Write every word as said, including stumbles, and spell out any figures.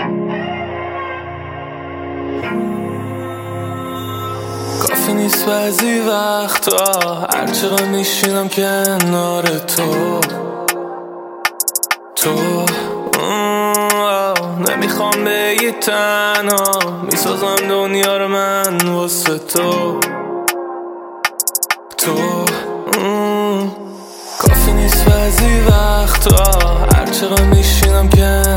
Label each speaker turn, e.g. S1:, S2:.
S1: کافی نیست بعضی وقتا هر چقدر میشینم کنار تو تو نمیخوام بگی تنها میسازم دنیا رو من واسه تو تو کافی نیست بعضی وقتا هر چقدر میشینم کنار